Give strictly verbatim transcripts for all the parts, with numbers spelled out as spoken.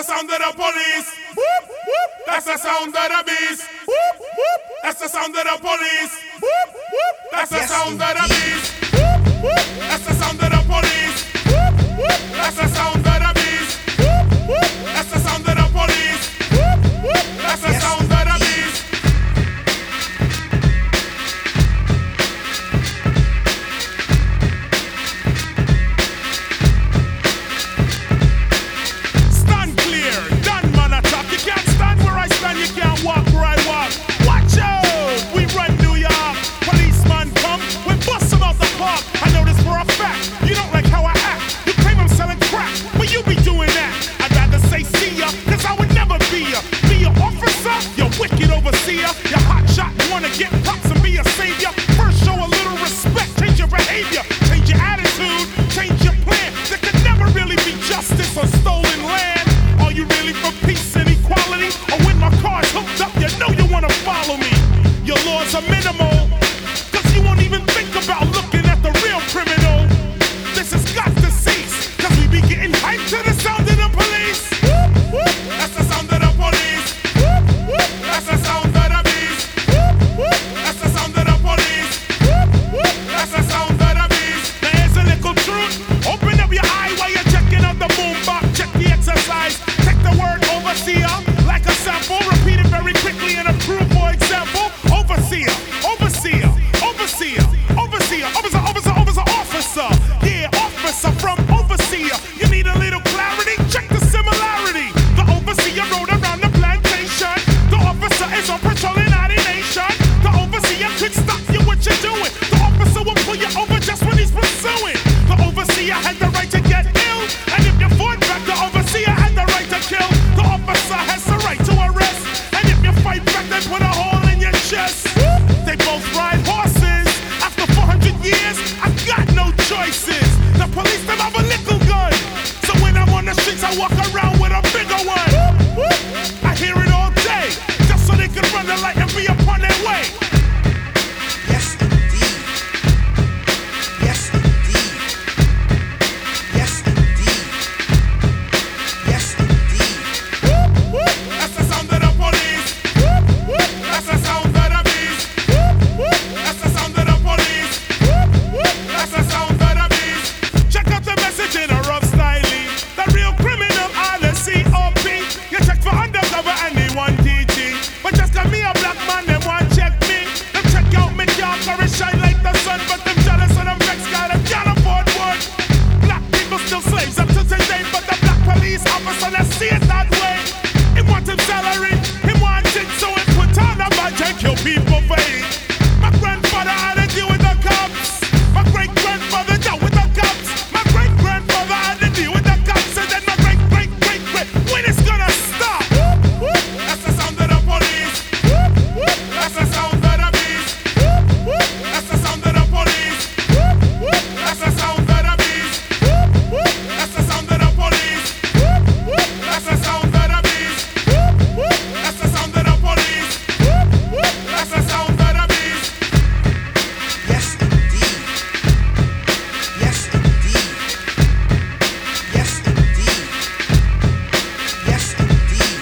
the sound of the police. Whoop, whoop. That's the sound of the beast. Whoop, whoop. That's the sound of the police. Whoop, whoop. That's the Yes, sound of the indeed. beast. Whoop, whoop. That's the sound of the police. Whoop, whoop. That's the sound of the beast. Whoop, whoop. That's the sound of the police. Whoop, whoop. That's the Yes, sound of the indeed. beast. Stand clear, done man attack. You can't stand where I stand, you can't walk where I walk. Watch out, we run New York. Policeman come, we bust them out the park. I know this for a fact, you don't like how I act. You claim I'm selling crack, but you be doing that. I'd rather say see ya, cause I would never be ya. Be an officer, you wicked overseer. You hot shot, wanna get props and be a savior. First show a little respect, change your behavior. Change your attitude, change your plan. There could never really be justice on stolen land. Are you really for peace and equality? Or when my car's hooked up, you know you wanna follow me. Your laws are minimal, cause you won't even think about looking at the real criminal. This has got to cease, cause we be getting hyped to the sound of the police. Whoop, whoop. That's the sound of the police. Whoop, whoop. That's the sound of the beast. Whoop, whoop. That's the sound of the police. Whoop, whoop. That's the sound of the beast. Now here's a little truth. Open up your eye while you're checking out the boombox. Check the exercise. Take the word overseer like a sample. Repeat it very quickly and approve for example. Overseer, overseer, overseer, overseer, officer, officer, officer, officer. Yeah, officer from overseer. You need a little clarity? Check the similarity. The overseer rode around the plantation. The officer is on patrol in our nation. The overseer could stop you what you're doing. The officer will pull you over just when he's pursuing. The overseer had the right to get ill. And if you fought back, the overseer had the right to kill. The officer has the right to arrest. And if you fight back, they put a hole in your chest. They both ride horses. After four hundred years, I got no choices. The police them have a little gun. So when I'm on the streets, I walk around with a bigger one. I hear it all day, just so they can run the light and be upon their way. Yes, indeed. Yes, indeed. Yes, indeed. Yes, indeed. That's the sound of the police. That's the sound of the beast. That's the sound of the police. That's the sound of the beast. Check out the message in a rough style. The real criminal are the C O P. You check for undercover and they want T G. But just cause me a black man, they want check me. Them check out me dark or it shine like the sun. But them jealous of them vex got them can't afford wood. Black people still slaves up to today. But the black police officer, let's see it that way. He want him salary, he want it, so he put on a badge and kill people for it. My grandfather had to deal with the cops. My great grandfather dealt with the cops. My great grandfather had to deal with the cops. And then my great great great great. When it's gonna stop? That's the sound of the police. That's the sound of the beast. That's the sound of the police. That's the sound of the beast. That's the sound of the police. That's the sound of the beast. That's the sound of the police. That's the sound of the beast. Yes, indeed. Yes, indeed. Yes, indeed. Yes, indeed.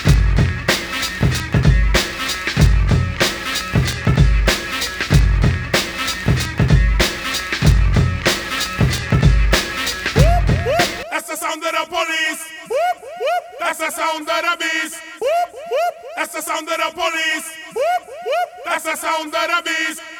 That's the sound of the police. That's the sound of the beast. That's the sound of the police. That's the sound of the beast.